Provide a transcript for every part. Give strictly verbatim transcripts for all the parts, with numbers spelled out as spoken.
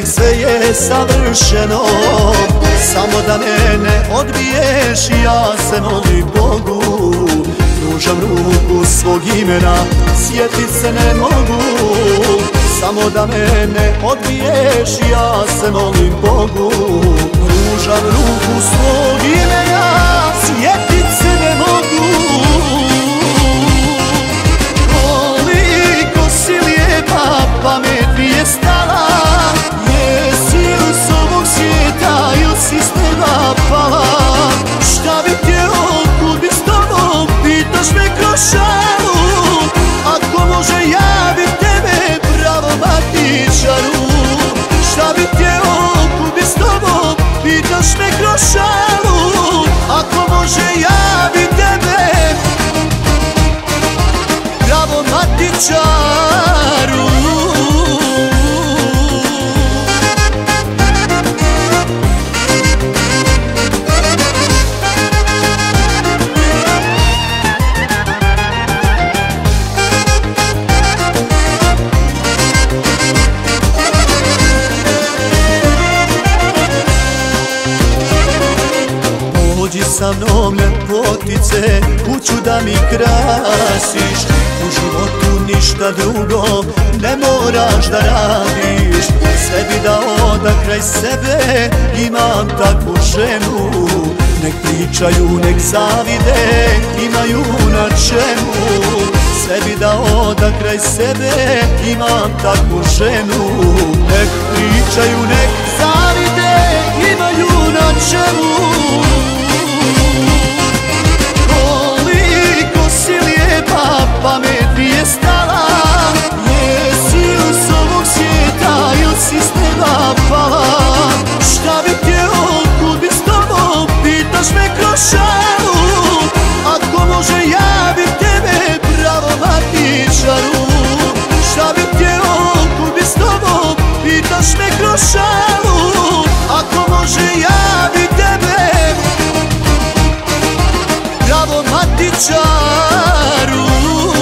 uvijek sve je savršeno. Samo da me ne odbiješ, ja se molim Bogu. Pružam ruku svog imena, sjetit se ne mogu. Samo da me ne odbiješ, ja se molim Bogu. Pružam ruku svog imena, sjetit se ne mogu. Koliko si lijepa, pamet mi je stala. Jesi li s ovog svijeta ili si s neba pala? Šta bi htjeo, kud bi s tobom, pitaš me kroz šalu. Ako može ja bi tebe, pravo matičaru. Šta bi htjeo, kud bi s tobom, pitaš me kroz šalu. Ako može ja bi tebe, pravo matičaru. Dođi sa mnom ljepotice, kuću da mi krasiš. U životu ništa drugo ne moraš da radiš. Sve bi dao da kraj sebe imam takvu ženu. Nek pričaju, nek zavide, imaju na čemu. Sve bi dao da kraj sebe imam takvu ženu. Nek pričaju, nek zavide, imaju na čemu. Pamet mi je stala. Jesi li s ovog svijeta ili si s neba pala? Šta bi htjeo, kud bi s tobom, pitaš me kroz šalu. Ako može ja bi tebe, pravo matičaru. Šta bi htjeo, kud bi s tobom, pitaš me kroz šalu. Ako može ja bi tebe, pravo matičaru.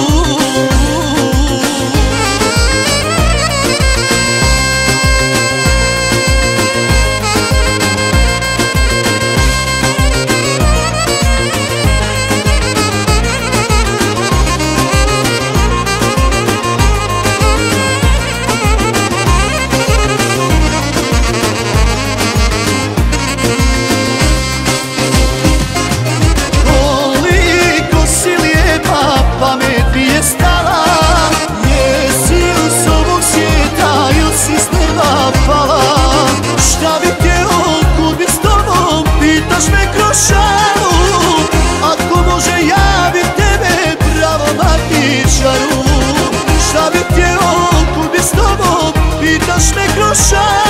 Pamet mi je stala. Jesi li s ovog svijeta ili si s neba pala? Šta bi htjeo, kud bi s tobom, pitaš me kroz šalu. Ako može ja bi tebe, pravo matičaru. Šta bi htjeo, kud bi s tobom, pitaš me kroz šalu.